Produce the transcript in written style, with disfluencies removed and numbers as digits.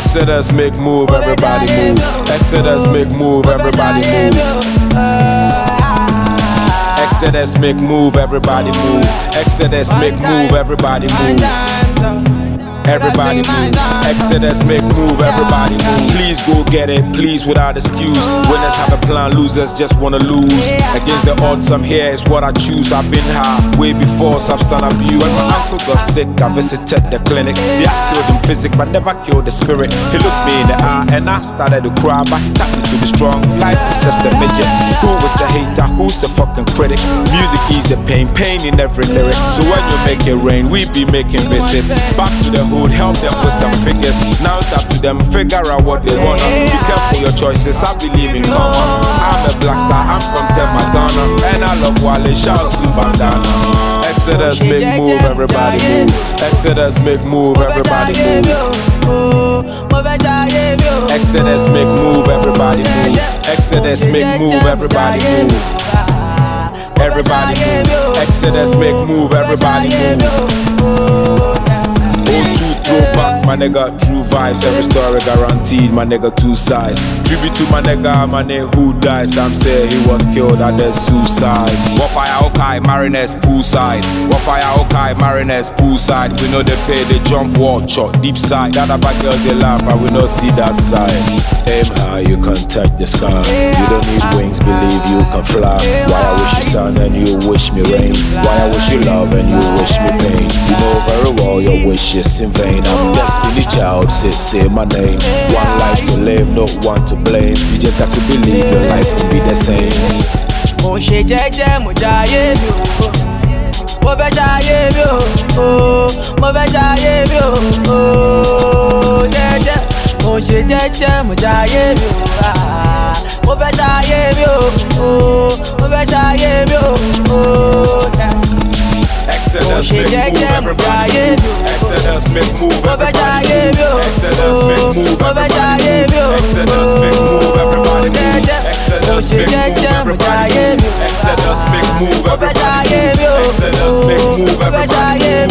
Exodus make move, everybody move. Exodus make move, everybody move. Exodus make move, everybody move. Exodus make move, everybody move. Everybody move. Exodus make move, everybody move. Please go get it, please without excuse. Winners have a plan, losers just wanna lose. Against the odds, I'm here, it's what I choose. I've been high way before substance abuse. When my uncle got sick, I visited the clinic. They had killed him physic, but never killed the spirit. He looked me in the eye and I started to cry, but he tapped me to be strong. Life is just a midget. Who was a hater? Who's a fucking critic? Music is the pain, pain in every lyric. So when you make it rain, we be making visits back to the hood, help them with some figures. Now it's up to them, figure out what they wanna. Be careful your choices, I believe in karma. I'm a black star, I'm from Tematana, and I love Wale, shouts to Bandana. Exodus make move, everybody move. Exodus make move, everybody move. Exodus make move, everybody move. Exodus make move, everybody move. Everybody move. Exodus make move, everybody move. O2 throwback, my nigga, true vibes. Every story guaranteed, my nigga, two sides. Tribute to my nigga who died. Some say he was killed at the suicide. Wafaya Okai, Mariners poolside. Wafaya Okai, Mariners poolside. We know they pay, they jump wall, shot deep side. That about girls they laugh, but we don't see that side. Aim high, you can touch the sky. You don't need wings, believe you can fly. Why I wish you sun and you wish me rain. Why I wish you love and you wish me pain. You know very well your wish is in vain. I'm destiny child, say my name. One life to live, no one to blame. You just got to believe your life will be the same. Mo ṣe jẹ́jẹ́ mo jayé mi o, mo fẹ́ jayé mi o, mo fẹ́ jayé mi o, jẹ́jẹ́. Mo ṣe jẹ́jẹ́ mo jayé mi o, mo fẹ́ jayé mi o, mo fẹ́ jayé mi o. Exodus make move, everybody move. Exodus make move, everybody move. Exodus make move, everybody move. Exodus make move, everybody move. Exodus make move, everybody move. Exodus make move, everybody move. Exodus make move, everybody move.